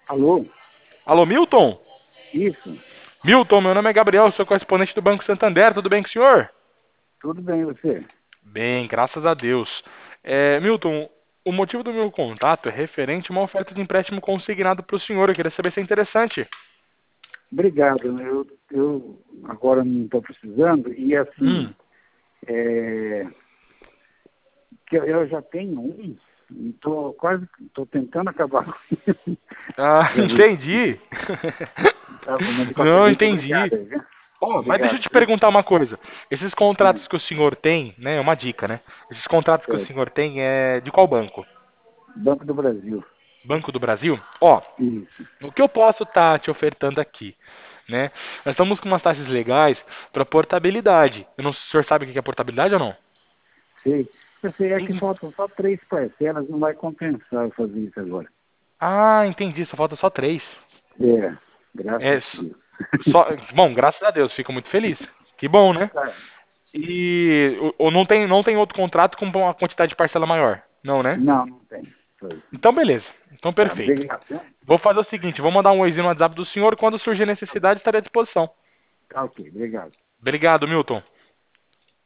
Alô? Alô, Milton? Isso? Milton, meu nome é Gabriel, sou correspondente do Banco Santander, tudo bem com o senhor? Tudo bem, você? Bem, graças a Deus. Milton, o motivo do meu contato é referente a uma oferta de empréstimo consignado para o senhor, eu queria saber se é interessante. Obrigado. Eu agora não estou precisando e Hum. assim, é, que eu já tenho um e estou tentando acabar com ele Ah, para ver entendi. tá, mas de qualquer Não, jeito, entendi. obrigado aí, viu? Ó, mas deixa eu Obrigado, te viu? perguntar uma coisa. Esses contratos Hum, que o senhor tem, né, é uma dica, né? Esses contratos que o certo. senhor tem é de qual banco? Banco do Brasil. Banco do Brasil? Ó, Isso. o que eu posso estar te ofertando aqui, né? Nós estamos com umas taxas legais para portabilidade. Eu não, o senhor sabe o que é portabilidade ou não? Sei. Eu sei, é que Em- faltam só 3 parcelas, não vai compensar eu fazer isso agora. Ah, entendi. Só falta só três. É, graças É, a Deus. bom, graças a Deus, fico muito feliz. Que bom, né? Tá. E ou não tem outro contrato com uma quantidade de parcela maior? Não, né? Não, não tem. Foi. Então, beleza. Então, Tá, perfeito. obrigado, viu? Vou fazer o seguinte, vou mandar um oizinho no WhatsApp do senhor. Quando surgir necessidade, estarei à disposição. Tá ok, obrigado. Obrigado, Milton.